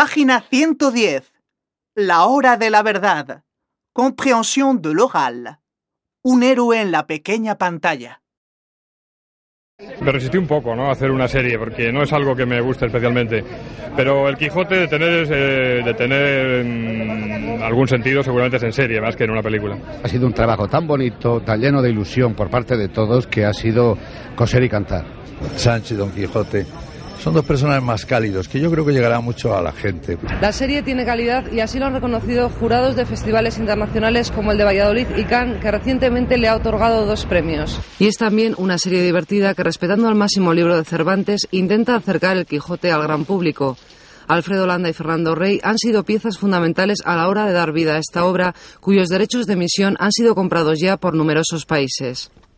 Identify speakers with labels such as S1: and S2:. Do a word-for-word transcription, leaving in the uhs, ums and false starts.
S1: Página ciento diez. La hora de la verdad. Compréhension de l'oral. Un héroe en la pequeña pantalla.
S2: Me resistí un poco, ¿no?, a hacer una serie, porque no es algo que me guste especialmente. Pero el Quijote, de tener, eh, de tener mm, algún sentido, seguramente es en serie, más que en una película.
S3: Ha sido un trabajo tan bonito, tan lleno de ilusión por parte de todos, que ha sido coser y cantar.
S4: Sancho y Don Quijote son dos personajes más cálidos, que yo creo que llegará mucho a la gente.
S5: La serie tiene calidad y así lo han reconocido jurados de festivales internacionales como el de Valladolid y Cannes, que recientemente le ha otorgado dos premios. Y es también una serie divertida que, respetando al máximo libro de Cervantes, intenta acercar el Quijote al gran público. Alfredo Landa y Fernando Rey han sido piezas fundamentales a la hora de dar vida a esta obra, cuyos derechos de emisión han sido comprados ya por numerosos países.